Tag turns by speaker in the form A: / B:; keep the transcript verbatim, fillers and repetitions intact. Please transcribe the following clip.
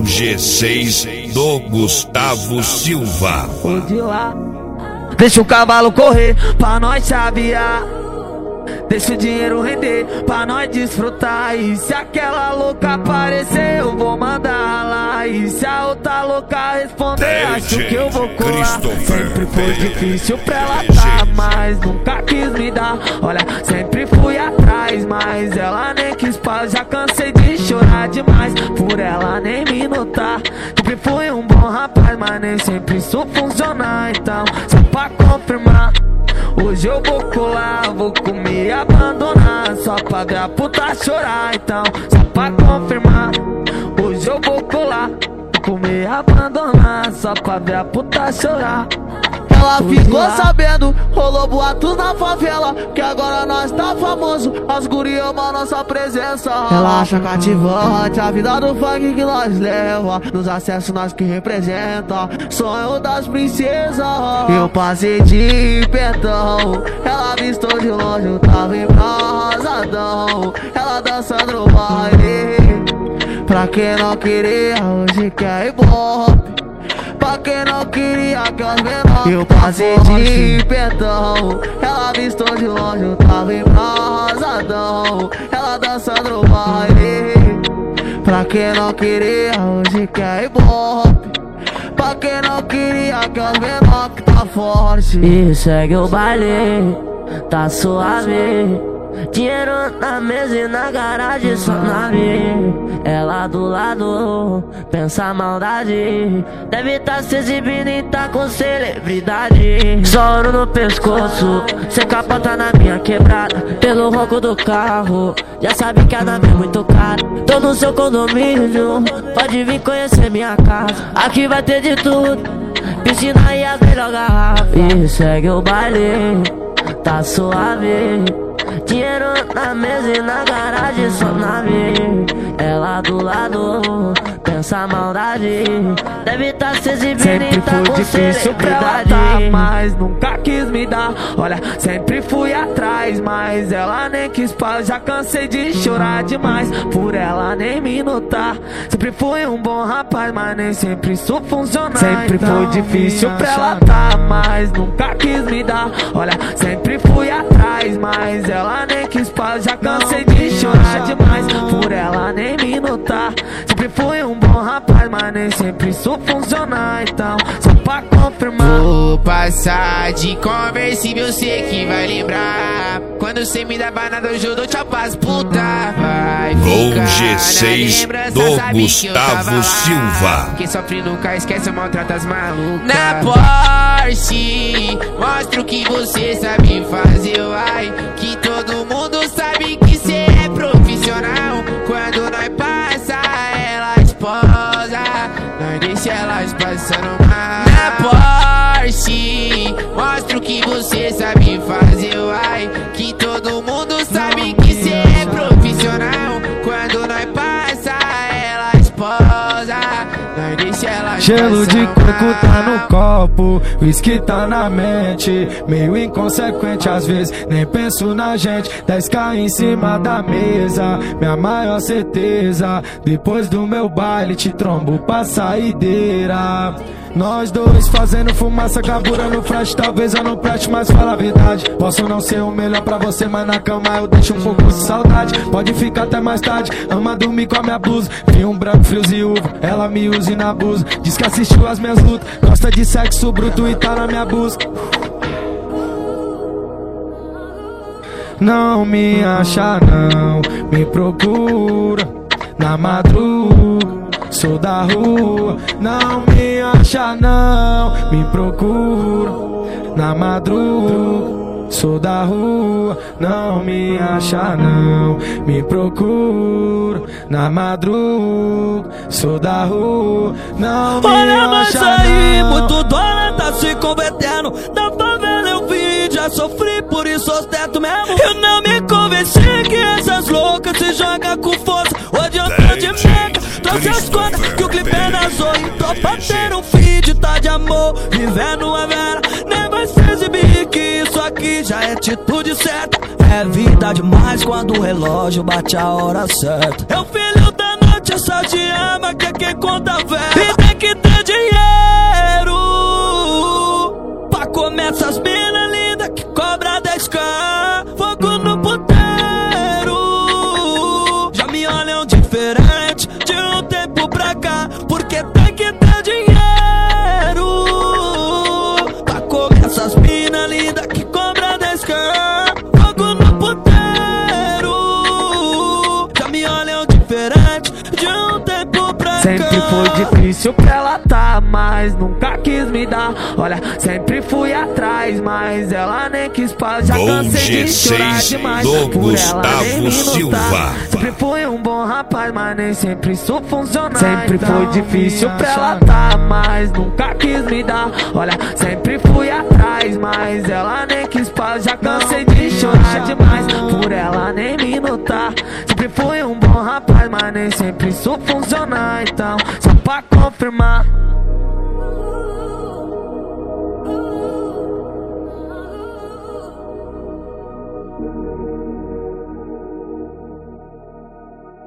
A: Com G seis do Gustavo Silva.
B: Vou de lá. Deixa o cavalo correr pra nós chavear. Deixa o dinheiro render pra nós desfrutar. E se aquela louca aparecer, eu vou mandar lá. E se a outra louca responder, acho que eu vou colar. Sempre foi difícil pra ela tá, mas nunca quis me dar. Olha, sempre fui atrás, mas ela nem quis paz. Já cansei de chorar demais por ela nem me notar. Sempre fui um bom rapaz, mas nem sempre isso funciona. Então, só pra confirmar, hoje eu vou colar, vou comer e abandonar, só pra ver a puta chorar. Então, só pra confirmar, hoje eu vou colar, vou comer e abandonar, só pra ver a puta chorar.
C: Ela ficou sabendo, rolou boatos na favela, que agora nós tá famoso, as guri amam nossa presença. Ela acha cativante a vida do funk que nós leva, nos acessos nós que representa, sonho das princesas. Eu passei de perdão, ela avistou de longe, eu tava embrasadão. Ela dançando no baile, pra quem não queria, hoje quer ibope. Pra quem não queria que as menores, eu passei de perdão, ela avistou de longe, eu tava embrasadão. Ela dançando no baile, pra quem não queria, hoje quer ibope. Pra quem não queria que as menores que tá forte.
B: E segue o baile, tá suave. Dinheiro na mesa e na garagem só na minha. Ela do lado, pensa maldade. Deve tá se exibindo e tá com celebridade. Só ouro no pescoço, cê capota na minha quebrada. Pelo ronco do carro, já sabe que a dama é muito cara. Tô no seu condomínio, pode vir conhecer minha casa. Aqui vai ter de tudo, piscina e as melhor garrafa. E segue o baile, tá suave. Dinheiro na mesa e na garagem só na minha. Ela do lado, pensa maldade. Deve tá se exibindo sempre e tá com difícil pra ela tá, mas nunca quis me dar. Olha, sempre fui atrás, mas ela nem quis paz. Já cansei de chorar demais por ela nem me notar. Sempre fui um bom rapaz, mas nem sempre isso funciona. Sempre então, foi difícil pra ela tá, mas nunca quis me dar. Olha, sempre fui atrás, mas ela nem quis paz. Já cansei de chorar demais por ela nem me notar. Sempre fui um bom rapaz, mas nem sempre isso funciona. Então, só pra confirmar,
D: vou passar de conversível, sei que vai lembrar. Quando cê me dava nada, hoje eu dou tchau pras puta. Vai
A: Com G seis do Gustavo Silva.
D: Quem sofre nunca esquece, maltrata as malucas. Na Porsche, mostra o que você sabe fazer, vai. Que todo mundo sabe que cê é profissional. Quando nós passa, ela esposa, nós deixa elas passando mal. Na Porsche, mostra o que você sabe fazer, vai. Que todo mundo sabe que cê é profissional. Quando nós passa, ela esposa, nós deixa elas
E: gelo de coco tá no copo, whisky tá na mente. Meio inconsequente às vezes, nem penso na gente. dez k em cima da mesa, minha maior certeza. Depois do meu baile te trombo pra saideira. Nós dois fazendo fumaça, carburando flash. Talvez eu não preste, mas fala a verdade. Posso não ser o melhor pra você, mas na cama eu deixo um pouco de saudade. Pode ficar até mais tarde, ama dormir com a minha blusa. Vi um branco, frios e uva, ela me usa e na abusa. Diz que assistiu as minhas lutas, gosta de sexo bruto e tá na minha busca. Não me acha não, me procura na madruga. Sou da rua, não me acha não, me procura na madruga. Sou da rua, não me acha não, me procura na madruga. Sou da rua, não me
F: olha,
E: acha
F: mas aí, muito dólar tá se convertendo. Da favela eu vim, já sofri, por isso ostento mesmo. Eu não me convenci que essas loucas se jogam com força. Hoje eu tô de mega, trouxe as contas que o clipe é na zona. Tô batendo um feed, tá de amor, vivendo a vera. Nem vai se exibir que isso aqui já é atitude certa. É vida demais quando o relógio bate a hora certa. É o filho da noite, Deixa só te ama, que é quem conta velho. E tem que ter dinheiro pra comer essas mina linda que cobra dez k. Fogo no puteiro, já me olham diferente de um tempo pra cá. Porque tem que ter dinheiro pra comer essas mina linda que cobra dez k. Fogo no puteiro, já me olham diferente de um tempo pra cá.
C: Sempre foi difícil pra ela tá, mas nunca quis me dar. Olha, sempre fui atrás, mas ela nem quis paz. Já cansei de chorar demais por ela nem me notar. Sempre fui um bom rapaz, mas nem sempre isso funciona. Sempre foi difícil pra ela tá, mas nunca quis me dar. Olha, sempre fui atrás, mas ela nem quis paz. Já cansei de chorar demais por ela nem me notar. Sempre fui um bom rapaz, mas nem sempre isso funciona. Então, só pra confirmar,